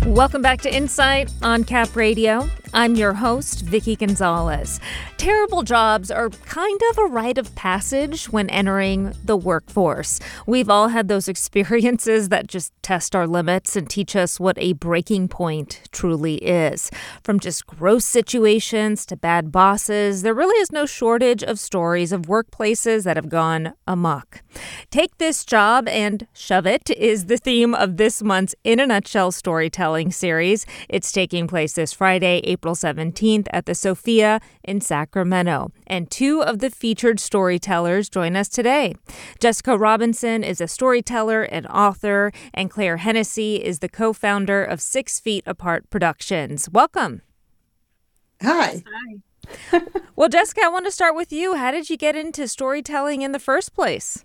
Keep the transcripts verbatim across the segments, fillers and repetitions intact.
Welcome back to Insight on Cap Radio. I'm your host, Vicky Gonzalez. Terrible jobs are kind of a rite of passage when entering the workforce. We've all had those experiences that just test our limits and teach us what a breaking point truly is. From just gross situations to bad bosses, there really is no shortage of stories of workplaces that have gone amok. Take this job and shove it is the theme of this month's In a Nutshell storytelling series. It's taking place this Friday, April seventeenth at the Sophia in Sacramento. And two of the featured storytellers join us today. Jessica Robinson is a storyteller and author, and Claire Hennessy is the co-founder of Six Feet Apart Productions. Welcome. Hi. Hi. Well, Jessica, I want to start with you. How did you get into storytelling in the first place?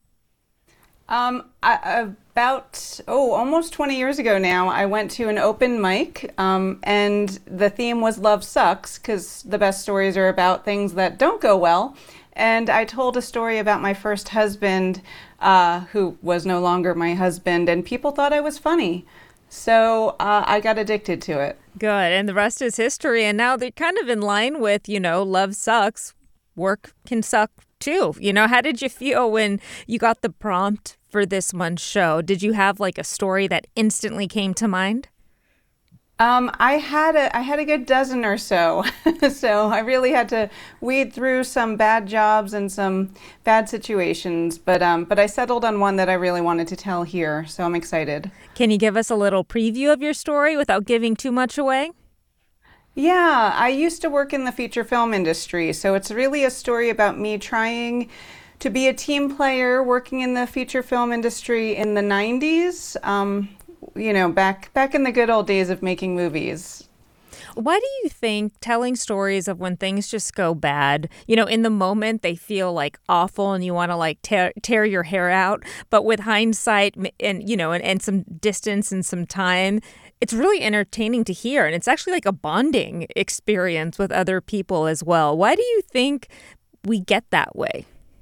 Um, I, about, oh, almost twenty years ago now, I went to an open mic, um, and the theme was Love Sucks, because the best stories are about things that don't go well. And I told a story about my first husband, uh, who was no longer my husband, and people thought I was funny. So uh, I got addicted to it. Good. And the rest is history. And now they're kind of in line with, you know, love sucks. Work can suck too. You know, how did you feel when you got the prompt for this month's show? Did you have like a story that instantly came to mind? Um, I had a I had a good dozen or so. So I really had to weed through some bad jobs and some bad situations. But um, but I settled on one that I really wanted to tell here. So I'm excited. Can you give us a little preview of your story without giving too much away? Yeah, I used to work in the feature film industry, so it's really a story about me trying to be a team player working in the feature film industry in the nineties, um, you know, back back in the good old days of making movies. Why do you think telling stories of when things just go bad, you know, in the moment they feel like awful and you want to like tear, tear your hair out, but with hindsight and, you know, and, and some distance and some time, it's really entertaining to hear, and it's actually like a bonding experience with other people as well. Why do you think we get that way?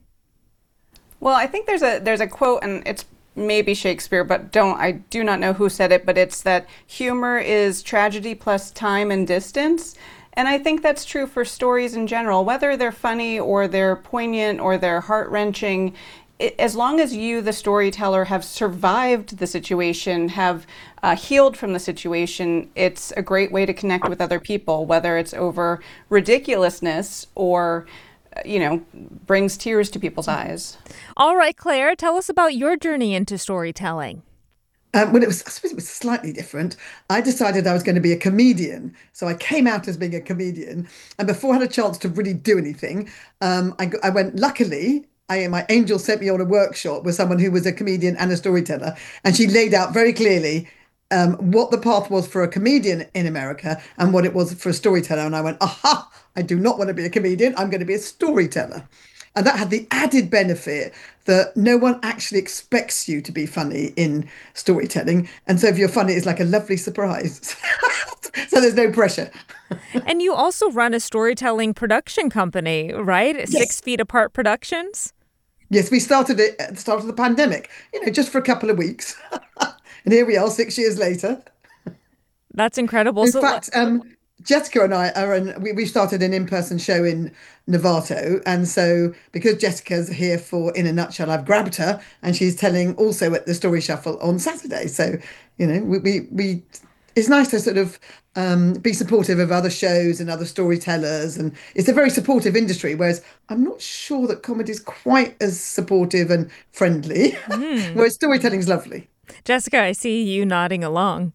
Well, I think there's a there's a quote, and it's maybe Shakespeare, but don't I do not know who said it, but it's that humor is tragedy plus time and distance. And I think that's true for stories in general, whether they're funny or they're poignant or they're heart-wrenching. It, as long as you, the storyteller, have survived the situation, have uh, healed from the situation, it's a great way to connect with other people, whether it's over ridiculousness or, uh, you know, brings tears to people's eyes. All right, Claire, tell us about your journey into storytelling. Um, well, it was, I suppose it was slightly different. I decided I was going to be a comedian. So I came out as being a comedian. And before I had a chance to really do anything, um, I, I went, luckily, I, my angel sent me on a workshop with someone who was a comedian and a storyteller. And she laid out very clearly um, what the path was for a comedian in America and what it was for a storyteller. And I went, aha, I do not want to be a comedian. I'm going to be a storyteller. And that had the added benefit that no one actually expects you to be funny in storytelling. And so if you're funny, it's like a lovely surprise. So there's no pressure. And you also run a storytelling production company, right? Yes. Six Feet Apart Productions? Yes, we started it at the start of the pandemic, you know, just for a couple of weeks. And here we are six years later. That's incredible. In so fact, um, Jessica and I are in, we, we started an in-person show in Novato. And so because Jessica's here for In a Nutshell, I've grabbed her and she's telling also at the Story Shuffle on Saturday. So, you know, we, we, we it's nice to sort of um, be supportive of other shows and other storytellers. And it's a very supportive industry, whereas I'm not sure that comedy is quite as supportive and friendly, mm. whereas storytelling is lovely. Jessica, I see you nodding along.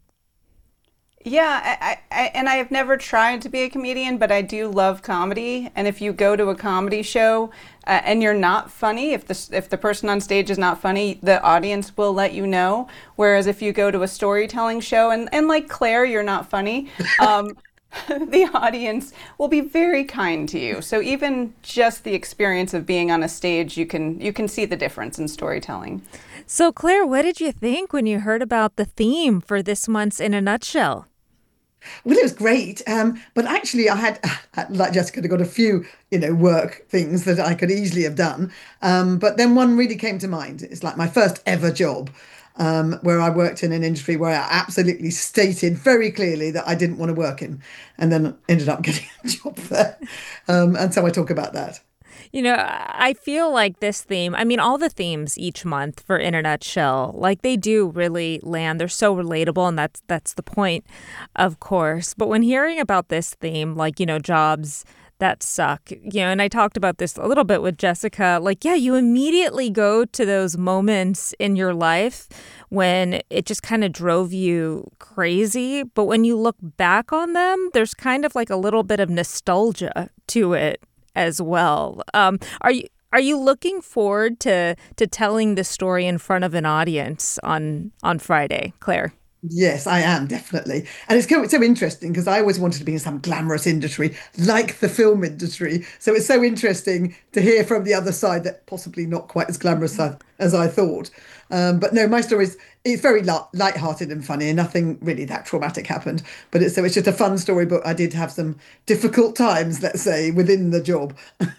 Yeah, I, I, and I have never tried to be a comedian, but I do love comedy. And if you go to a comedy show uh, and you're not funny, if the if the person on stage is not funny, the audience will let you know. Whereas if you go to a storytelling show and, and like Claire, you're not funny, um, the audience will be very kind to you. So even just the experience of being on a stage, you can you can see the difference in storytelling. So Claire, what did you think when you heard about the theme for this month's In a Nutshell? Well, it was great. Um, but actually, I had, like Jessica, I got a few, you know, work things that I could easily have done. Um, but then one really came to mind. It's like my first ever job. um, where I worked in an industry where I absolutely stated very clearly that I didn't want to work in, and then ended up getting a job there. Um, and so I talk about that. You know, I feel like this theme, I mean, all the themes each month for In a Nutshell, like they do really land. They're so relatable, and that's that's the point, of course. But when hearing about this theme, like, you know, jobs that suck, you know, and I talked about this a little bit with Jessica, like, yeah, you immediately go to those moments in your life when it just kind of drove you crazy. But when you look back on them, there's kind of like a little bit of nostalgia to it as well. Um, are you are you looking forward to to telling this story in front of an audience on on Friday, Claire? Yes, I am, definitely. And it's so, so interesting because I always wanted to be in some glamorous industry like the film industry. So it's so interesting to hear from the other side that possibly not quite as glamorous as I thought. Um, but no, my story is it's very light, light-hearted and funny, and nothing really that traumatic happened. But it's so it's just a fun story, but I did have some difficult times, let's say, within the job.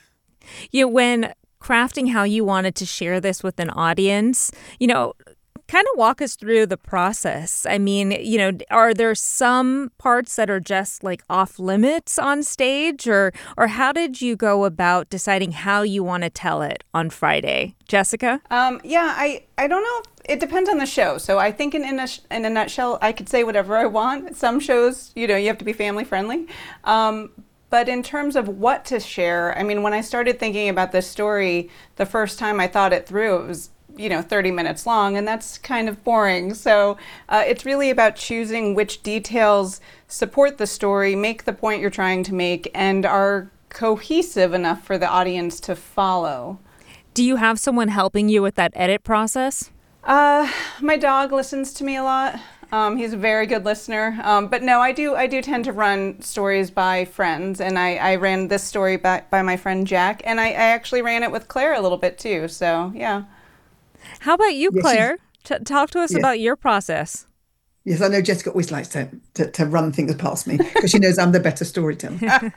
You know, when crafting how you wanted to share this with an audience, you know, kind of walk us through the process. I mean, you know, are there some parts that are just like off limits on stage, or or how did you go about deciding how you want to tell it on Friday? Jessica? Um, yeah, I, I don't know. If, it depends on the show. So I think in, in, a, in a nutshell, I could say whatever I want. Some shows, you know, you have to be family friendly. Um, But in terms of what to share, I mean, when I started thinking about this story, the first time I thought it through, it was, you know, thirty minutes long, and that's kind of boring. So uh, it's really about choosing which details support the story, make the point you're trying to make, and are cohesive enough for the audience to follow. Do you have someone helping you with that edit process? Uh, my dog listens to me a lot. Um, he's a very good listener. Um, but no, I do I do tend to run stories by friends, and I, I ran this story by, by my friend Jack, and I, I actually ran it with Claire a little bit too. So, yeah. How about you, Yes, Claire? T- talk to us yes. about your process. Yes, I know Jessica always likes to, to, to run things past me because she knows I'm the better storyteller.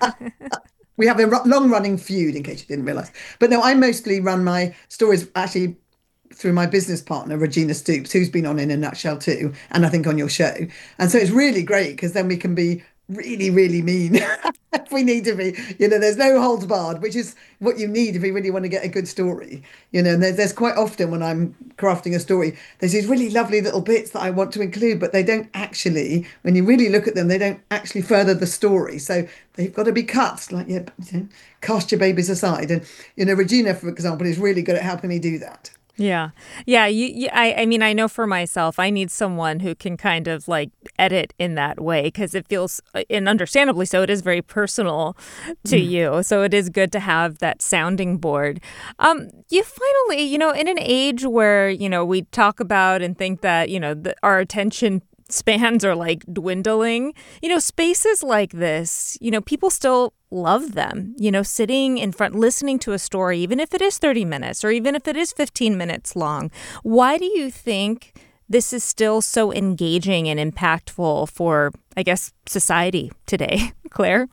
We have a ru- long-running feud, in case you didn't realise. But no, I mostly run my stories actually through my business partner, Regina Stoops, who's been on In a Nutshell too, and I think on your show. And so it's really great because then we can be really, really mean if we need to be. You know, there's no holds barred, which is what you need if you really want to get a good story. You know, and there's, there's quite often when I'm crafting a story, there's these really lovely little bits that I want to include, but they don't actually, when you really look at them, they don't actually further the story. So they've got to be cut, like, yeah, you know, cast your babies aside. And, you know, Regina, for example, is really good at helping me do that. Yeah. Yeah. You, you, I, I mean, I know for myself, I need someone who can kind of like edit in that way because it feels, and understandably so, it is very personal to mm. you. So it is good to have that sounding board. Um, you finally, you know, in an age where, you know, we talk about and think that, you know, the, our attention spans are like dwindling, you know, spaces like this, you know, people still love them, you know, sitting in front, listening to a story, even if it is thirty minutes or even if it is fifteen minutes long. Why do you think this is still so engaging and impactful for, I guess, society today? Claire?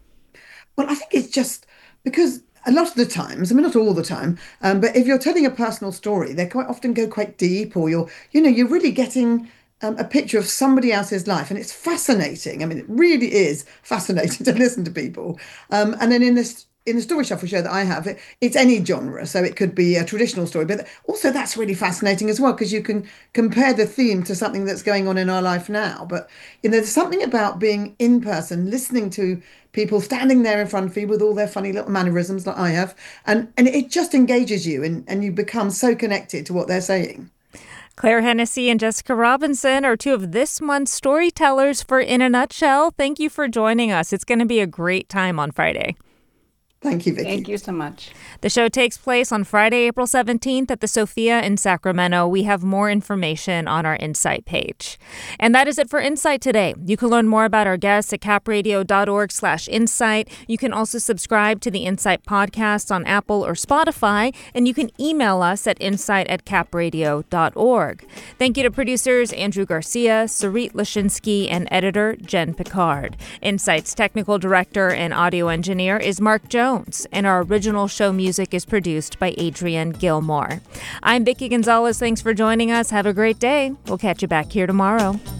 Well, I think it's just because a lot of the times, I mean, not all the time, um, but if you're telling a personal story, they quite often go quite deep, or you're, you know, you're really getting Um, a picture of somebody else's life, and it's fascinating. I mean, it really is fascinating to listen to people. Um, and then in this in the Story Shuffle show that I have, it, it's any genre, so it could be a traditional story, but also that's really fascinating as well because you can compare the theme to something that's going on in our life now. But you know, there's something about being in person, listening to people standing there in front of you with all their funny little mannerisms that I have, and and it just engages you, and and you become so connected to what they're saying. Claire Hennessy and Jessica Robinson are two of this month's storytellers for In a Nutshell. Thank you for joining us. It's going to be a great time on Friday. Thank you, Vicky. Thank you so much. The show takes place on Friday, April seventeenth at the Sophia in Sacramento. We have more information on our Insight page. And that is it for Insight today. You can learn more about our guests at capradio.org slash insight. You can also subscribe to the Insight podcast on Apple or Spotify, and you can email us at insight at capradio dot org. Thank you to producers Andrew Garcia, Sarit Lashinsky, and editor Jen Picard. Insight's technical director and audio engineer is Mark Jones. Jones, and our original show music is produced by Adrian Gilmore. I'm Vicki Gonzalez. Thanks for joining us. Have a great day. We'll catch you back here tomorrow.